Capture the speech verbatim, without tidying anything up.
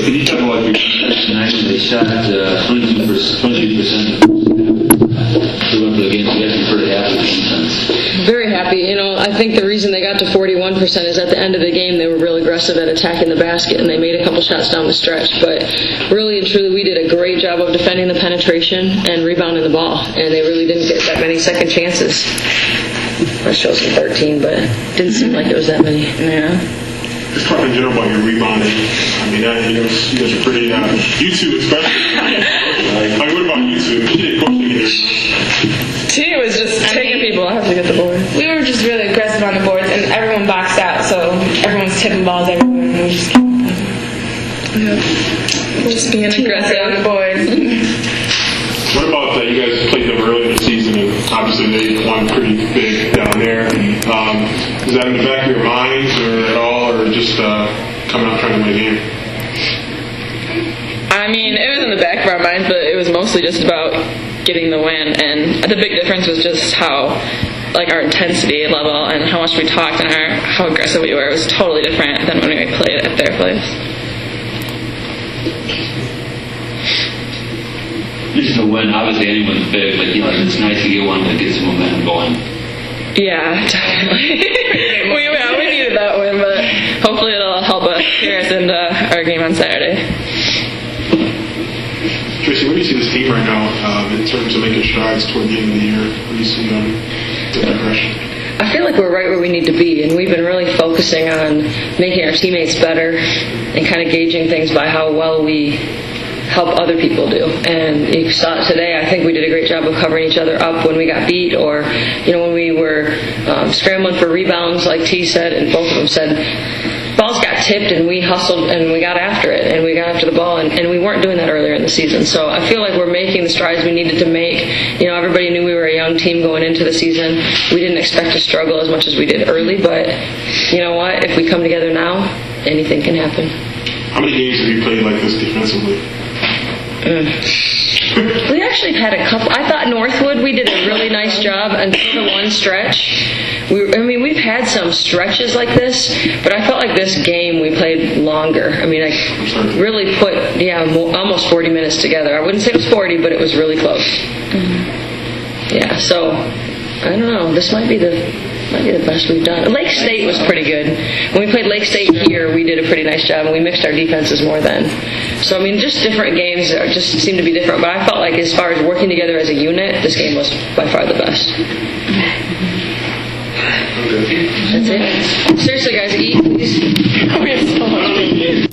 can you talk about your defense tonight? They shot uh, twenty-two percent. They went for the game. You guys were pretty happy with the defense. Very happy. You know, I think the reason they got to forty-one percent is at the end of the game they were real aggressive at attacking the basket, and they made a couple shots down the stretch. But really and truly, we did a great job of defending the penetration and rebounding the ball, and they really didn't get that many second chances. That shows them thirteen, but it didn't seem like it was that many. Yeah. Just talk in general about your rebounding. I mean, that, you know, you guys are pretty, uh, you two especially. I mean, what about you two? You didn't coach T was just I taking mean, people out to get the board. We were just really aggressive on the boards, and everyone boxed out, so everyone's tipping balls everywhere, and we just Yeah. Just being aggressive on the board. What about that? You guys played them early in the season, and obviously they won pretty big down there. Um, is that in the back of your minds, or at all, or just uh, coming out trying to win a game? I mean, it was in the back of our minds, but it was mostly just about getting the win. And the big difference was just how, like, our intensity level and how much we talked and our how aggressive we were. It was totally different than when we played at their place. Just to win, obviously anyone's big, but you know, it's nice to get one that gets some momentum going. Yeah, definitely. we, yeah, we needed that win, but hopefully it'll help us carry us into our game on Saturday. Tracy, where do you see this team right now um, in terms of making strides toward the end of the year? Where do you see them in that direction? I feel like we're right where we need to be, and we've been really focusing on making our teammates better and kind of gauging things by how well we help other people do. And you saw it today. I think we did a great job of covering each other up when we got beat, or you know, when we were um, scrambling for rebounds, like T said, and both of them said, balls got tipped and we hustled and we got after it and we got after the ball, and, and we weren't doing that earlier in the season. So I feel like we're making the strides we needed to make. You know, everybody knew we were a young team going into the season. We didn't expect to struggle as much as we did early, but you know what? If we come together now, anything can happen. How many games have you played like this defensively? Mm. We actually had a couple. I thought Northwood, we did a really nice job until the one stretch. We, I mean, we've had some stretches like this, but I felt like this game we played longer. I mean, I really put, yeah, mo- almost forty minutes together. I wouldn't say it was forty, but it was really close. Mm-hmm. Yeah, so, I don't know. This might be the... might be the best we've done. Lake State was pretty good. When we played Lake State here, we did a pretty nice job, and we mixed our defenses more then. So, I mean, just different games just seem to be different. But I felt like as far as working together as a unit, this game was by far the best. That's it. Seriously, guys, eat. We have so much.